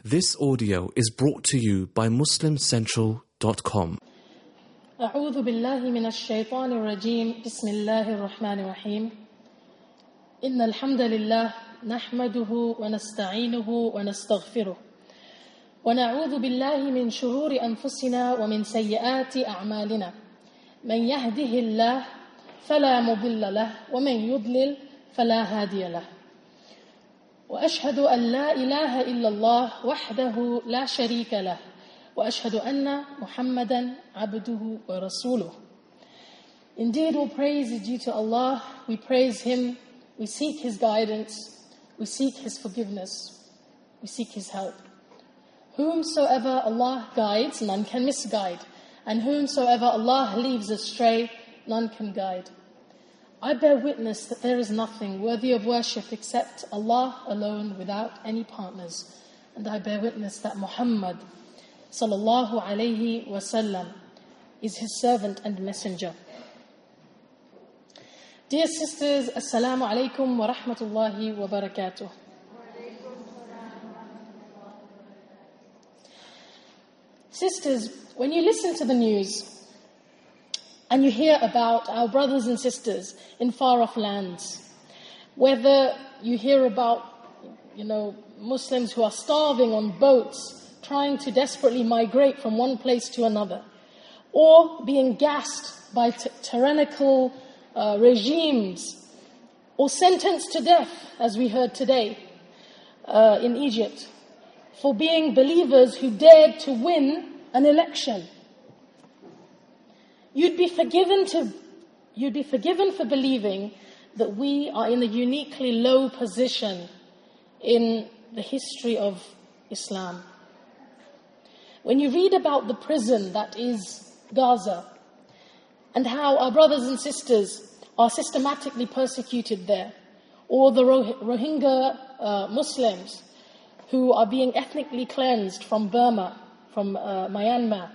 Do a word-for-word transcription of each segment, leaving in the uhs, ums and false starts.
This audio is brought to you by muslim central dot com. أعوذ بالله من الشيطان الرجيم بسم الله الرحمن الرحيم إن الحمد لله نحمده ونستعينه ونستغفره ونعوذ بالله من شرور أنفسنا ومن سيئات أعمالنا من يهده الله فلا مضل له ومن يضلل فلا هادي له وأشهد أن لا إله إلا الله وحده لا شريك له وأشهد أن محمدا عبده ورسوله. Indeed, all praise is due to Allah. We praise Him, we seek His guidance, we seek His forgiveness, we seek His help. Whomsoever Allah guides, none can misguide, and whomsoever Allah leaves astray, none can guide. I bear witness that there is nothing worthy of worship except Allah alone without any partners. And I bear witness that Muhammad sallallahu alayhi wasallam is his servant and messenger. Dear sisters, assalamu alaikum wa rahmatullahi wa barakatuh. Sisters, when you listen to the news and you hear about our brothers and sisters in far-off lands, whether you hear about, you know, Muslims who are starving on boats, trying to desperately migrate from one place to another, or being gassed by t- tyrannical uh, regimes, or sentenced to death, as we heard today uh, in Egypt, for being believers who dared to win an election. You'd be forgiven to, you'd be forgiven for believing that we are in a uniquely low position in the history of Islam. When you read about the prison that is Gaza and how our brothers and sisters are systematically persecuted there, or the Rohingya uh, Muslims who are being ethnically cleansed from Burma, from uh, Myanmar,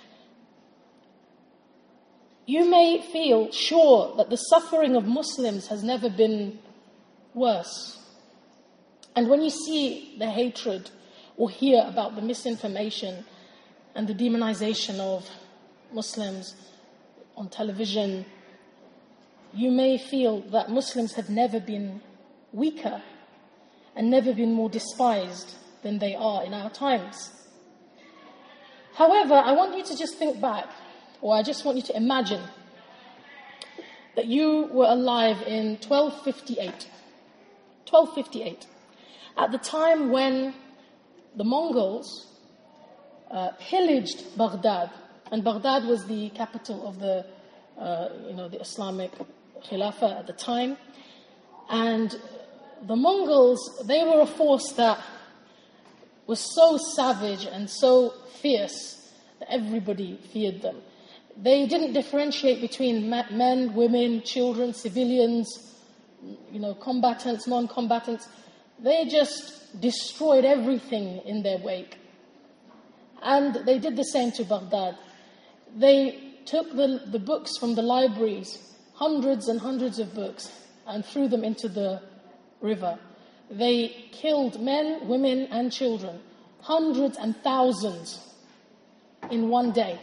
you may feel sure that the suffering of Muslims has never been worse. And when you see the hatred or hear about the misinformation and the demonization of Muslims on television, you may feel that Muslims have never been weaker and never been more despised than they are in our times. However, I want you to just think back, or I just want you to imagine that you were alive in twelve fifty-eight. twelve fifty-eight. At the time when the Mongols uh, pillaged Baghdad, and Baghdad was the capital of the, uh, you know, the Islamic Khilafah at the time, and the Mongols, they were a force that was so savage and so fierce that everybody feared them. They didn't differentiate between men, women, children, civilians, you know, combatants, non-combatants. They just destroyed everything in their wake. And they did the same to Baghdad. They took the, the books from the libraries, hundreds and hundreds of books, and threw them into the river. They killed men, women, and children, hundreds and thousands in one day.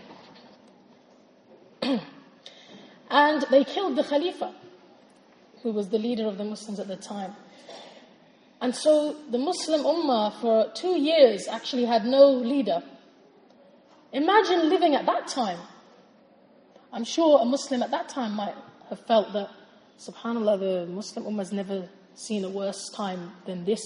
And they killed the Khalifa, who was the leader of the Muslims at the time. And so the Muslim Ummah for two years actually had no leader. Imagine living at that time. I'm sure a Muslim at that time might have felt that, subhanAllah, the Muslim Ummah has never seen a worse time than this.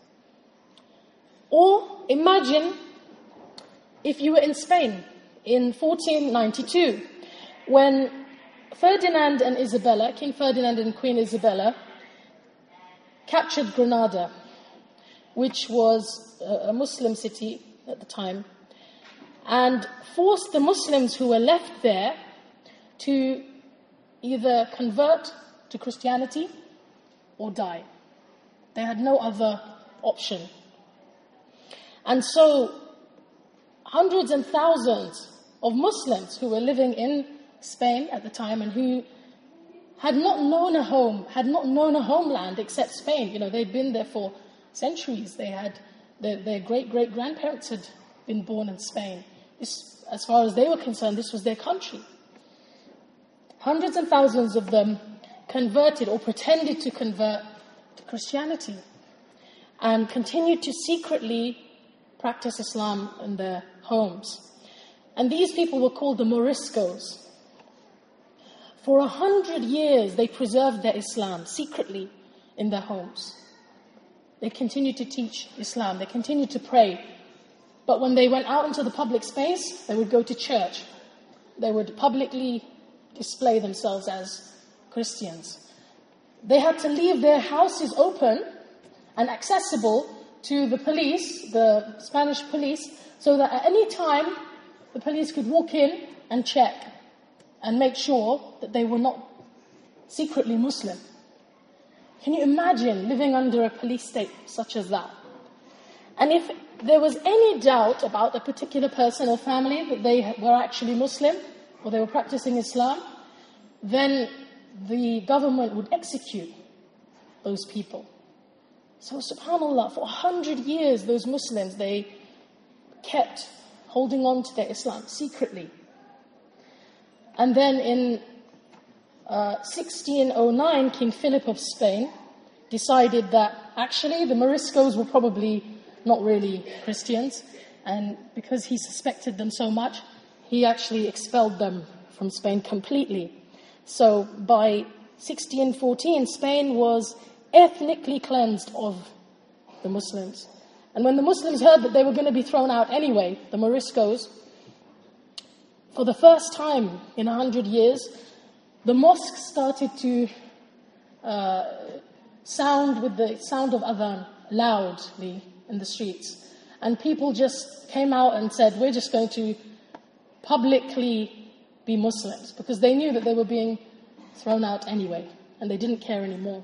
Or imagine if you were in Spain in fourteen ninety-two, when Ferdinand and Isabella, King Ferdinand and Queen Isabella, captured Granada, which was a Muslim city at the time, and forced the Muslims who were left there to either convert to Christianity or die. They had no other option. And so hundreds and thousands of Muslims who were living in Spain at the time and who had not known a home, had not known a homeland except Spain. You know, they'd been there for centuries. They had their, their great-great-grandparents had been born in Spain. This, as far as they were concerned, this was their country. Hundreds and thousands of them converted or pretended to convert to Christianity and continued to secretly practice Islam in their homes. And these people were called the Moriscos. For a hundred years, they preserved their Islam secretly in their homes. They continued to teach Islam. They continued to pray. But when they went out into the public space, they would go to church. They would publicly display themselves as Christians. They had to leave their houses open and accessible to the police, the Spanish police, so that at any time the police could walk in and check and make sure that they were not secretly Muslim. Can you imagine living under a police state such as that? And if there was any doubt about a particular person or family that they were actually Muslim or they were practicing Islam, then the government would execute those people. So subhanAllah, for a hundred years, those Muslims, they kept holding on to their Islam secretly. And then in uh, sixteen oh nine, King Philip of Spain decided that actually the Moriscos were probably not really Christians, and because he suspected them so much, he actually expelled them from Spain completely. So by sixteen fourteen, Spain was ethnically cleansed of the Muslims. And when the Muslims heard that they were going to be thrown out anyway, the Moriscos, for the first time in a hundred years, the mosques started to uh, sound with the sound of adhan loudly in the streets. And people just came out and said, we're just going to publicly be Muslims, because they knew that they were being thrown out anyway, and they didn't care anymore.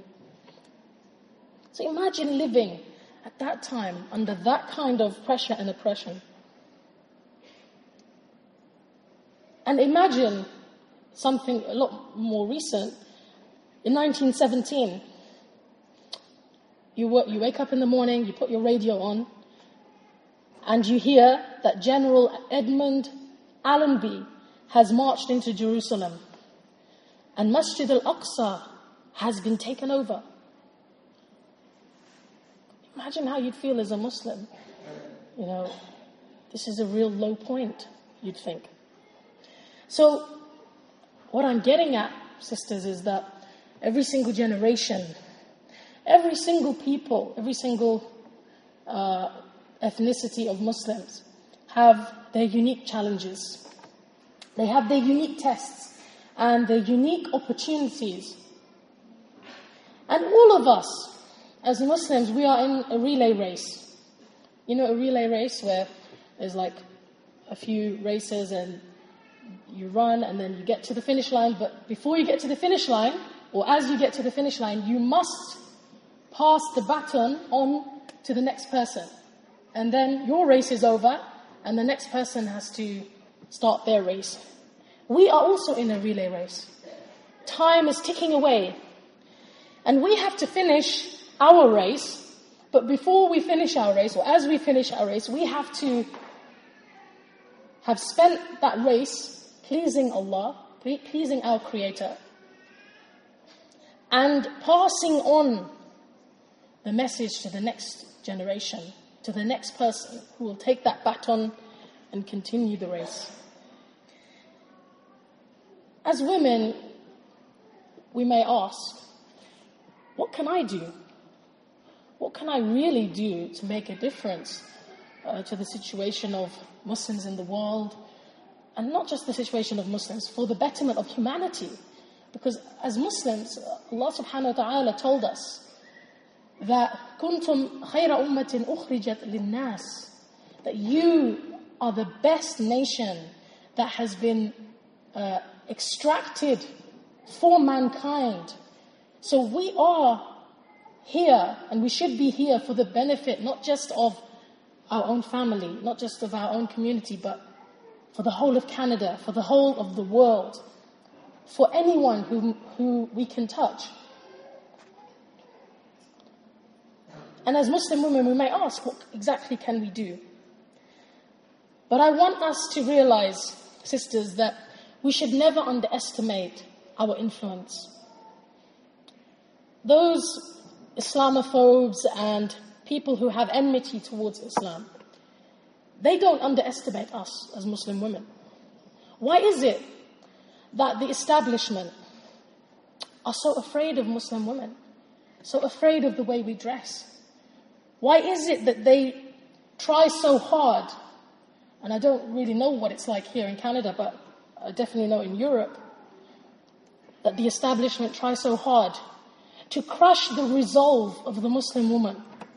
So imagine living at that time under that kind of pressure and oppression. And imagine something a lot more recent. In nineteen seventeen, you, w- you wake up in the morning, you put your radio on, and you hear that General Edmund Allenby has marched into Jerusalem, and Masjid al-Aqsa has been taken over. Imagine how you'd feel as a Muslim. You know, this is a real low point, you'd think. So, what I'm getting at, sisters, is that every single generation, every single people, every single uh, ethnicity of Muslims have their unique challenges. They have their unique tests and their unique opportunities. And all of us, as Muslims, we are in a relay race. You know, a relay race where there's like a few races and you run and then you get to the finish line. But before you get to the finish line, or as you get to the finish line, you must pass the baton on to the next person. And then your race is over and the next person has to start their race. We are also in a relay race. Time is ticking away. And we have to finish our race, but before we finish our race, or as we finish our race, we have to have spent that race pleasing Allah, pleasing our Creator, and passing on the message to the next generation, to the next person who will take that baton and continue the race. As women, we may ask, what can I do? What can I really do to make a difference uh, to the situation of Muslims in the world? And not just the situation of Muslims, for the betterment of humanity. Because as Muslims, Allah subhanahu wa ta'ala told us that كُنْتُمْ خَيْرَ أُمَّةٍ أُخْرِجَتْ لِلنَّاسِ, that you are the best nation that has been uh, extracted for mankind. So we are here, and we should be here for the benefit not just of our own family, not just of our own community, but for the whole of Canada, for the whole of the world, for anyone who, who we can touch. And as Muslim women, we may ask, what exactly can we do? But I want us to realize, sisters, that we should never underestimate our influence. Those Islamophobes and people who have enmity towards Islam, they don't underestimate us as Muslim women. Why is it that the establishment are so afraid of Muslim women, so afraid of the way we dress? Why is it that they try so hard, and I don't really know what it's like here in Canada, but I definitely know in Europe, that the establishment tries so hard to crush the resolve of the Muslim woman?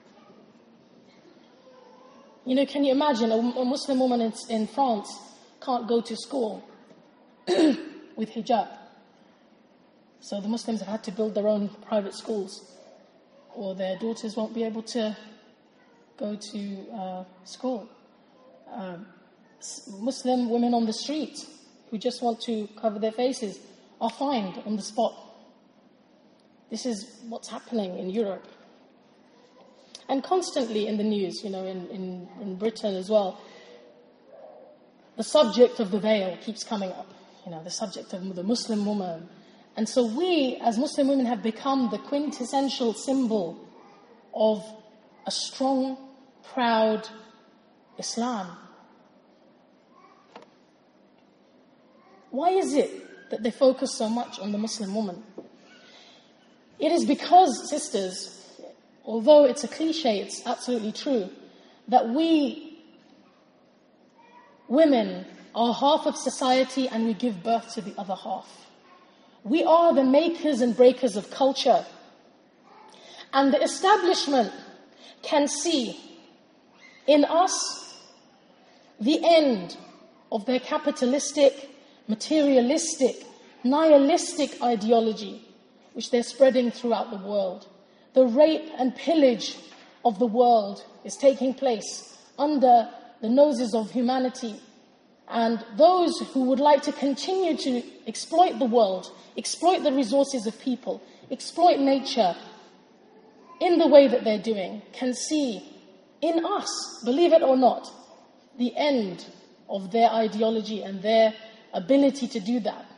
You know, can you imagine a, a Muslim woman in, in France can't go to school with hijab? So the Muslims have had to build their own private schools, or their daughters won't be able to go to uh, school. Um, Muslim women on the street who just want to cover their faces are fined on the spot. This is what's happening in Europe. And constantly in the news, you know, in, in, in Britain as well, the subject of the veil keeps coming up, you know, the subject of the Muslim woman. And so we, as Muslim women, have become the quintessential symbol of a strong, proud Islam. Why is it that they focus so much on the Muslim woman? It is because, sisters, although it's a cliche, it's absolutely true, that we women are half of society and we give birth to the other half. We are the makers and breakers of culture. And the establishment can see in us the end of their capitalistic, materialistic, nihilistic ideology, which they're spreading throughout the world. The rape and pillage of the world is taking place under the noses of humanity. And those who would like to continue to exploit the world, exploit the resources of people, exploit nature in the way that they're doing, can see in us, believe it or not, the end of their ideology and their ability to do that.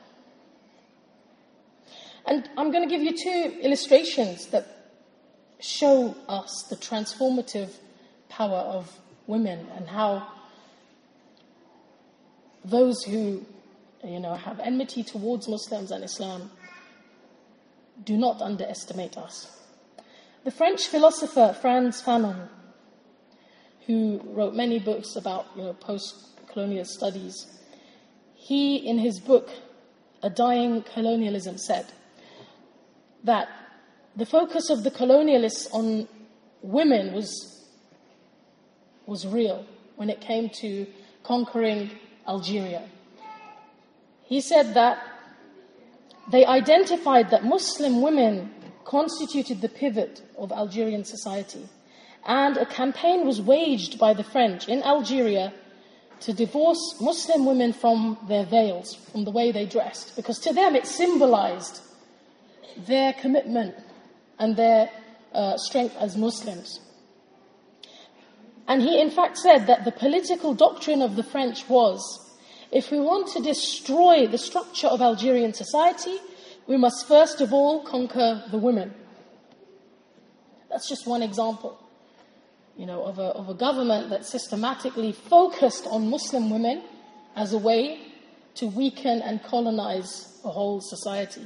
And I'm going to give you two illustrations that show us the transformative power of women and how those who, you know, have enmity towards Muslims and Islam do not underestimate us. The French philosopher Frantz Fanon, who wrote many books about, you know, post-colonial studies, he, in his book, A Dying Colonialism, said that the focus of the colonialists on women was, was real when it came to conquering Algeria. He said that they identified that Muslim women constituted the pivot of Algerian society, and a campaign was waged by the French in Algeria to divorce Muslim women from their veils, from the way they dressed, because to them it symbolized their commitment and their uh, strength as Muslims. And he in fact said that the political doctrine of the French was, if we want to destroy the structure of Algerian society, we must first of all conquer the women. That's just one example, you know, of a, of a government that systematically focused on Muslim women as a way to weaken and colonize a whole society.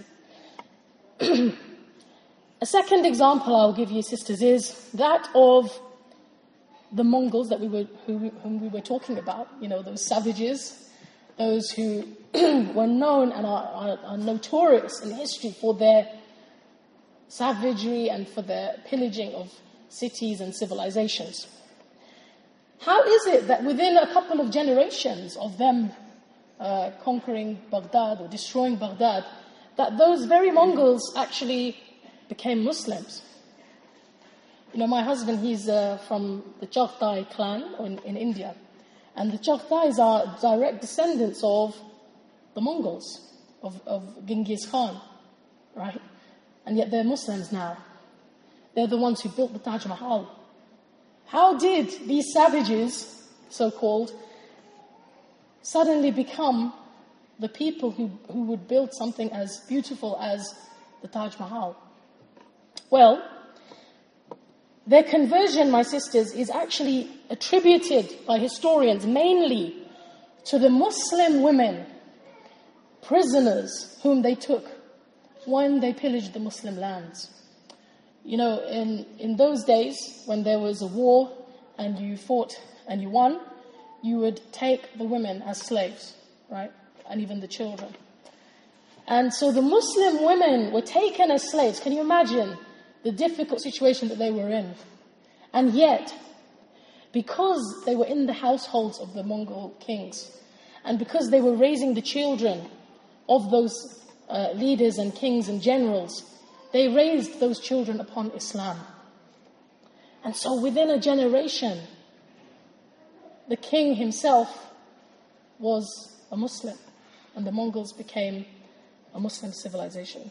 A second example I'll give you, sisters, is that of the Mongols that we were, who, whom we were talking about, you know, those savages, those who were known and are, are, are notorious in history for their savagery and for their pillaging of cities and civilizations. How is it that within a couple of generations of them uh, conquering Baghdad or destroying Baghdad, that those very Mongols actually became Muslims? You know, my husband, he's uh, from the Chagatai clan in, in India. And the Chagatais are direct descendants of the Mongols, of, of Genghis Khan, right? And yet they're Muslims now. They're the ones who built the Taj Mahal. How did these savages, so-called, suddenly become the people who, who would build something as beautiful as the Taj Mahal? Well, their conversion, my sisters, is actually attributed by historians mainly to the Muslim women, prisoners whom they took when they pillaged the Muslim lands. You know, in, in those days, when there was a war and you fought and you won, you would take the women as slaves, right? And even the children. And so the Muslim women were taken as slaves. Can you imagine the difficult situation that they were in? And yet, because they were in the households of the Mongol kings, and because they were raising the children of those uh, leaders and kings and generals, they raised those children upon Islam. And so within a generation, the king himself was a Muslim, and the Mongols became a Muslim civilization.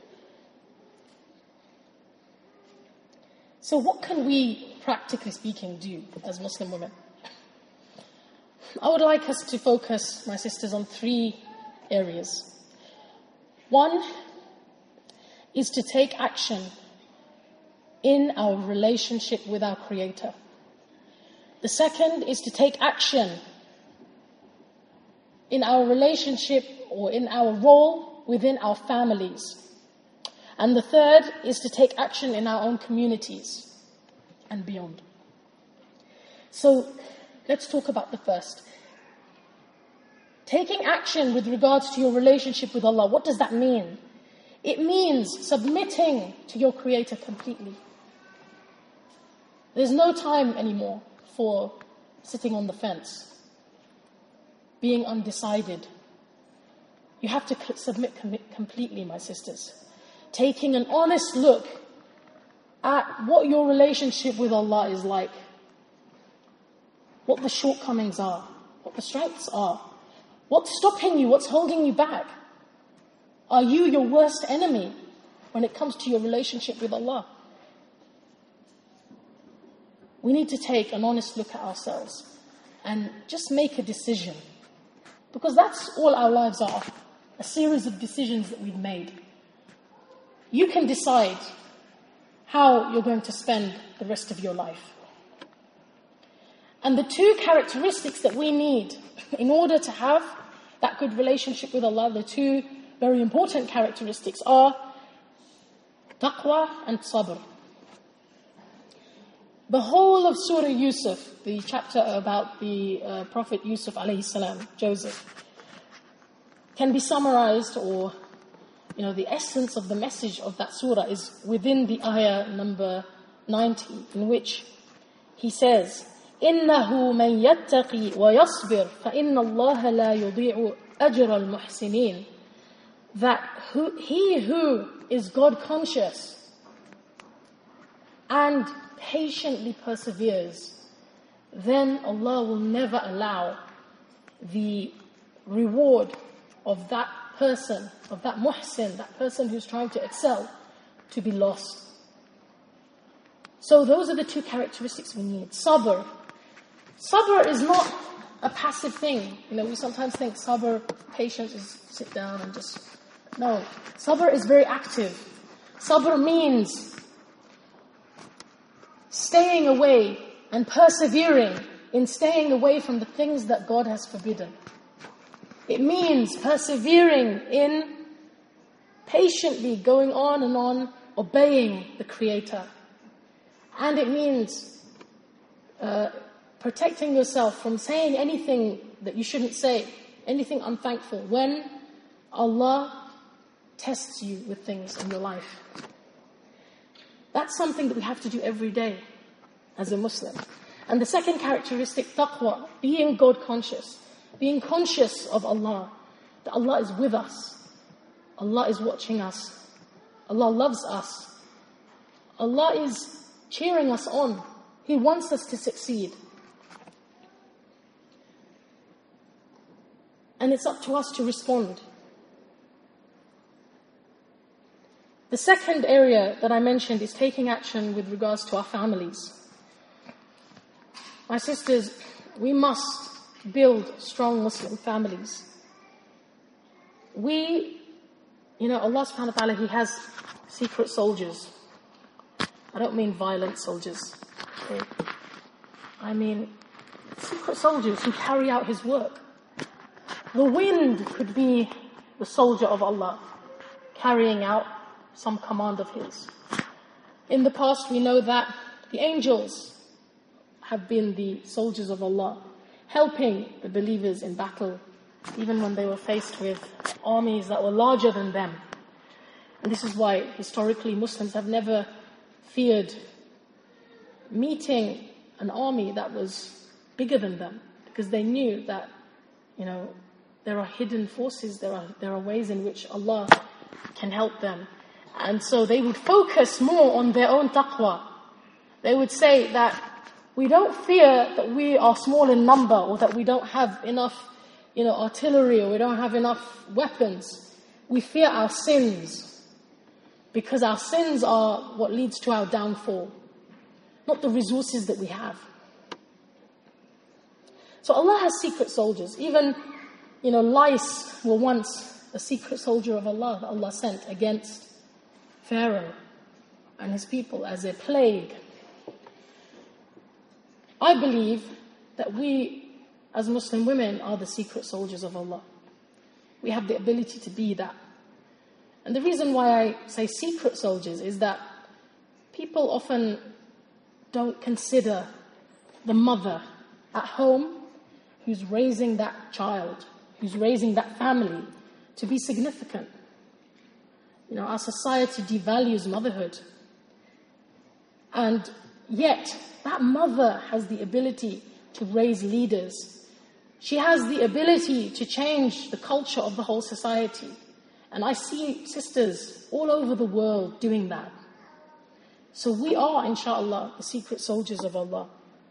So what can we, practically speaking, do as Muslim women? I would like us to focus, my sisters, on three areas. One is to take action in our relationship with our Creator. The second is to take action in our relationship or in our role within our families. And the third is to take action in our own communities and beyond. So let's talk about the first. Taking action with regards to your relationship with Allah, what does that mean? It means submitting to your Creator completely. There's no time anymore for sitting on the fence, being undecided. You have to submit com- completely, my sisters. Taking an honest look at what your relationship with Allah is like, what the shortcomings are, what the strengths are, what's stopping you, what's holding you back. Are you your worst enemy when it comes to your relationship with Allah? We need to take an honest look at ourselves and just make a decision. Because that's all our lives are, a series of decisions that we've made. You can decide how you're going to spend the rest of your life. And the two characteristics that we need in order to have that good relationship with Allah, the two very important characteristics are taqwa and sabr. The whole of Surah Yusuf, the chapter about the uh, Prophet Yusuf alayhi salam, Joseph, can be summarized, or you know, the essence of the message of that surah is within the ayah number ninety, in which he says, إِنَّهُ مَنْ يَتَّقِي وَيَصْبِرْ فَإِنَّ اللَّهَ لَا يُضِيعُ أَجْرَ الْمُحْسِنِينَ. That who, he who is God conscious and patiently perseveres, then Allah will never allow the reward of that person, of that muhsin, that person who's trying to excel, to be lost. So those are the two characteristics we need. Sabr. Sabr is not a passive thing. You know, we sometimes think sabr, patience, is sit down and just... No. Sabr is very active. Sabr means staying away and persevering in staying away from the things that God has forbidden. It means persevering in patiently going on and on, obeying the Creator. And it means uh, protecting yourself from saying anything that you shouldn't say, anything unthankful, when Allah tests you with things in your life. That's something that we have to do every day as a Muslim. And the second characteristic, taqwa, being God conscious, being conscious of Allah, that Allah is with us, Allah is watching us, Allah loves us, Allah is cheering us on, He wants us to succeed. And it's up to us to respond. The second area that I mentioned is taking action with regards to our families. My sisters, we must build strong Muslim families. We, you know, Allah subhanahu wa ta'ala, He has secret soldiers. I don't mean violent soldiers. Okay? I mean secret soldiers who carry out His work. The wind could be the soldier of Allah, carrying out some command of His. In the past, we know that the angels have been the soldiers of Allah, helping the believers in battle, even when they were faced with armies that were larger than them. And this is why, historically, Muslims have never feared meeting an army that was bigger than them, because they knew that, you know, there are hidden forces, there are there are ways in which Allah can help them. And so they would focus more on their own taqwa. They would say that we don't fear that we are small in number, or that we don't have enough, you know, artillery, or we don't have enough weapons. We fear our sins, because our sins are what leads to our downfall, not the resources that we have. So Allah has secret soldiers. Even, you know, lice were once a secret soldier of Allah that Allah sent against Pharaoh and his people as a plague. I believe that we, as Muslim women, are the secret soldiers of Allah. We have the ability to be that. And the reason why I say secret soldiers is that people often don't consider the mother at home who's raising that child, who's raising that family, to be significant. You know, our society devalues motherhood. And yet, that mother has the ability to raise leaders. She has the ability to change the culture of the whole society. And I see sisters all over the world doing that. So we are, inshallah, the secret soldiers of Allah.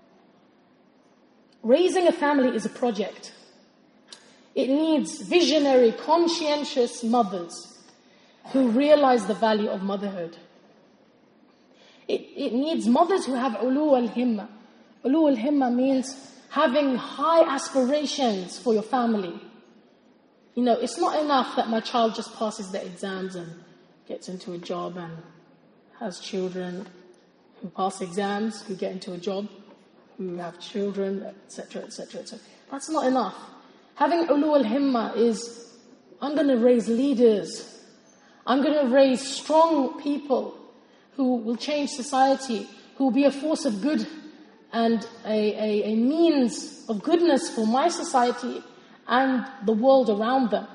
Raising a family is a project. It needs visionary, conscientious mothers who realize the value of motherhood. It, it needs mothers who have ulu al-himma. Ulu al-himma means having high aspirations for your family. You know, it's not enough that my child just passes the exams and gets into a job and has children who pass exams, who get into a job, who have children, et cetera, et cetera, et cetera. That's not enough. Having ulu al-himma is, I'm going to raise leaders. I'm going to raise strong people who will change society, who will be a force of good and a, a, a means of goodness for my society and the world around them.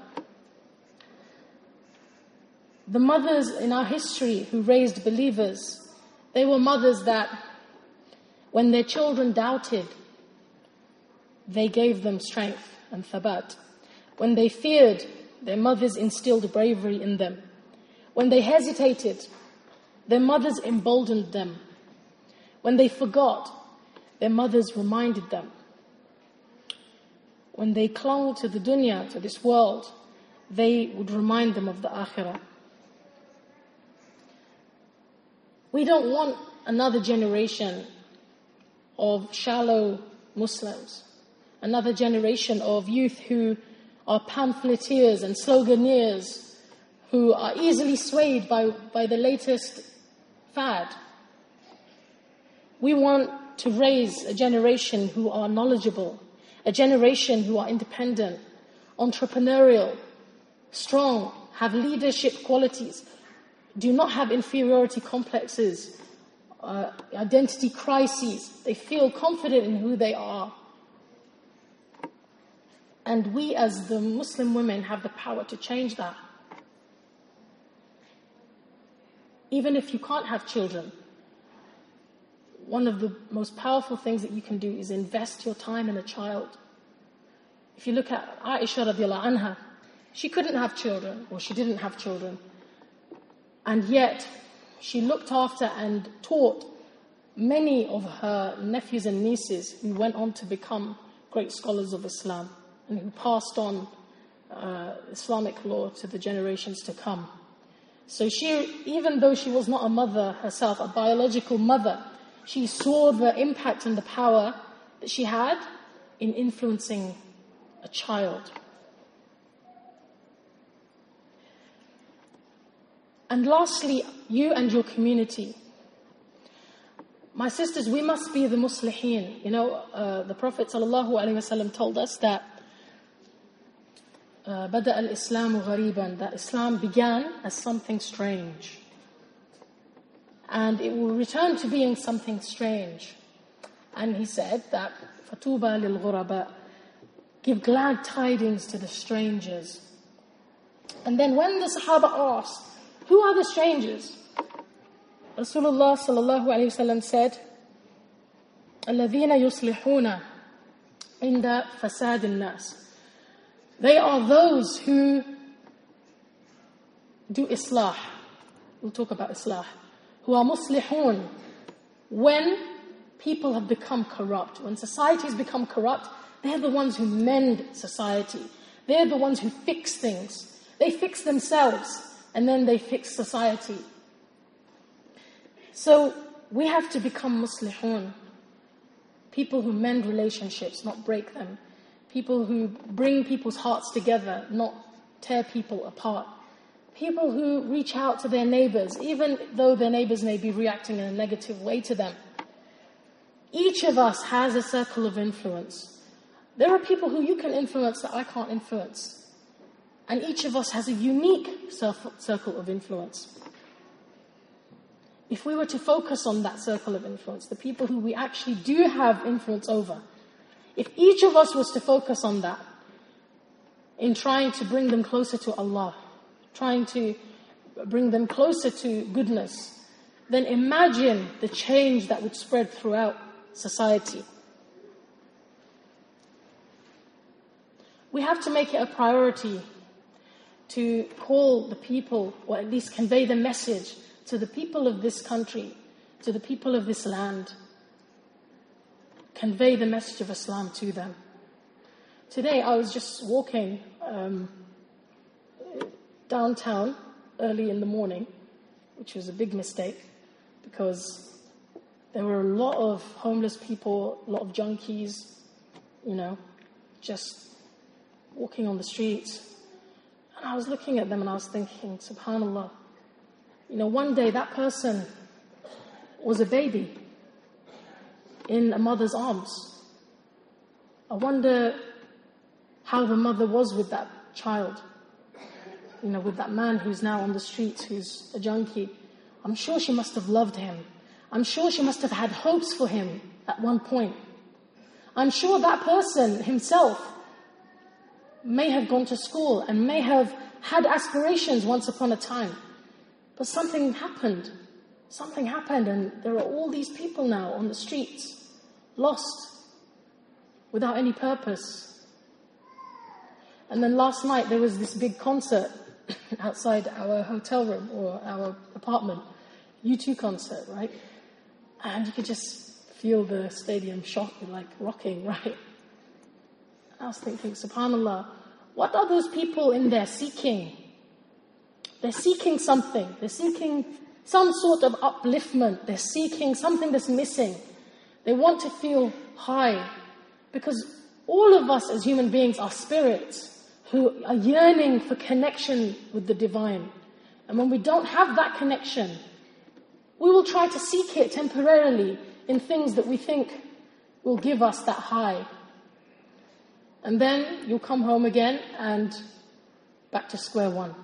The mothers in our history who raised believers, they were mothers that, when their children doubted, they gave them strength and thabat. When they feared, their mothers instilled bravery in them. When they hesitated, their mothers emboldened them. When they forgot, their mothers reminded them. When they clung to the dunya, to this world, they would remind them of the akhirah. We don't want another generation of shallow Muslims, another generation of youth who are pamphleteers and sloganeers, who are easily swayed by, by the latest fad. We want to raise a generation who are knowledgeable, a generation who are independent, entrepreneurial, strong, have leadership qualities, do not have inferiority complexes, uh, identity crises. They feel confident in who they are. And we as the Muslim women have the power to change that. Even if you can't have children, one of the most powerful things that you can do is invest your time in a child. If you look at Aisha radiallahu anha, she couldn't have children, or she didn't have children. And yet, she looked after and taught many of her nephews and nieces who went on to become great scholars of Islam and who passed on uh, Islamic law to the generations to come. So she, even though she was not a mother herself, a biological mother, she saw the impact and the power that she had in influencing a child. And lastly, you and your community. My sisters, we must be the muslihin. You know, uh, the Prophet ﷺ told us that بَدَأَ الْإِسْلَامُ غَرِيبًا, that Islam began as something strange. And it will return to being something strange. And he said that فَتُوبَى لِلْغُرَبَاء, give glad tidings to the strangers. And then when the Sahaba asked, who are the strangers? Rasulullah sallallahu alayhi wa sallam said, الَّذِينَ يُصْلِحُونَ عِنْدَ فَسَادِ النَّاسِ. They are those who do islah. We'll talk about islah. Who are muslihun. When people have become corrupt, when society has become corrupt, they're the ones who mend society. They're the ones who fix things. They fix themselves, and then they fix society. So we have to become muslihun. People who mend relationships, not break them. People who bring people's hearts together, not tear people apart. People who reach out to their neighbors, even though their neighbors may be reacting in a negative way to them. Each of us has a circle of influence. There are people who you can influence that I can't influence. And each of us has a unique circle of influence. If we were to focus on that circle of influence, the people who we actually do have influence over, if each of us was to focus on that, in trying to bring them closer to Allah, trying to bring them closer to goodness, then imagine the change that would spread throughout society. We have to make it a priority to call the people, or at least convey the message to the people of this country, to the people of this land. Convey the message of Islam to them. Today I was just walking um, downtown early in the morning, which was a big mistake because there were a lot of homeless people, a lot of junkies, you know, just walking on the streets. And I was looking at them and I was thinking, subhanallah, you know, one day that person was a baby in a mother's arms. I wonder how the mother was with that child, you know, with that man who's now on the streets, who's a junkie. I'm sure she must have loved him. I'm sure she must have had hopes for him at one point. I'm sure that person himself may have gone to school and may have had aspirations once upon a time. But something happened. Something happened and there are all these people now on the streets, lost, without any purpose. And then last night there was this big concert outside our hotel room or our apartment, U two concert, right? And you could just feel the stadium shock, like rocking, right? I was thinking, subhanallah, what are those people in there seeking? They're seeking something. They're seeking some sort of upliftment. They're seeking something that's missing. They want to feel high. Because all of us as human beings are spirits who are yearning for connection with the divine. And when we don't have that connection, we will try to seek it temporarily in things that we think will give us that high. And then you'll come home again and back to square one.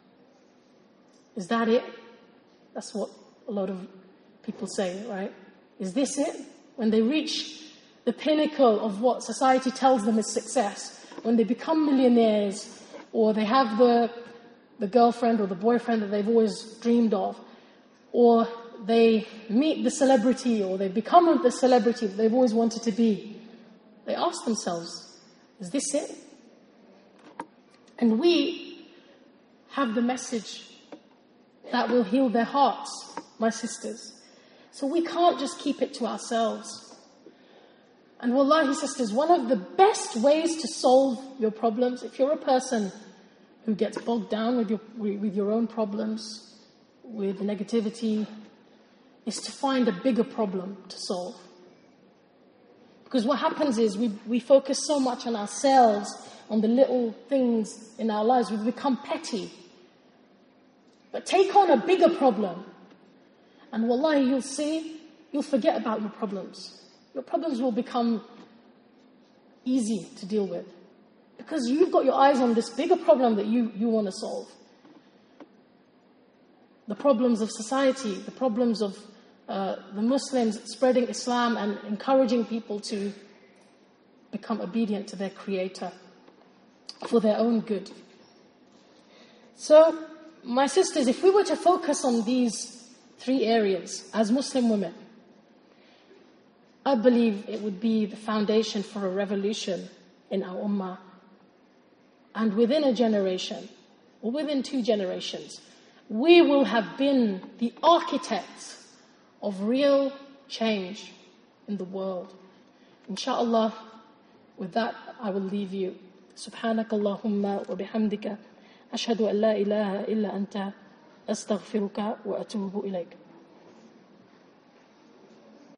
Is that it? That's what a lot of people say, right? Is this it? When they reach the pinnacle of what society tells them is success, when they become millionaires, or they have the, the girlfriend or the boyfriend that they've always dreamed of, or they meet the celebrity, or they become the celebrity that they've always wanted to be, they ask themselves, is this it? And we have the message that will heal their hearts, my sisters. So we can't just keep it to ourselves. And wallahi, sisters, one of the best ways to solve your problems, if you're a person who gets bogged down with your, with your own problems, with negativity is to find a bigger problem to solve. Because what happens is we, we focus so much on ourselves, on the little things in our lives, we become petty. But take on a bigger problem, and wallahi, you'll see, you'll forget about your problems. Your problems will become easy to deal with. Because you've got your eyes on this bigger problem that you, you want to solve. The problems of society, the problems of uh, the Muslims spreading Islam and encouraging people to become obedient to their Creator for their own good. So, my sisters, if we were to focus on these three areas as Muslim women, I believe it would be the foundation for a revolution in our ummah. And within a generation, or within two generations, we will have been the architects of real change in the world. Insha'Allah, with that, I will leave you. Subhanakallahumma wa bihamdika. Ashhadu an la ilaha illa anta. Astaghfiruka wa atubu ilayk.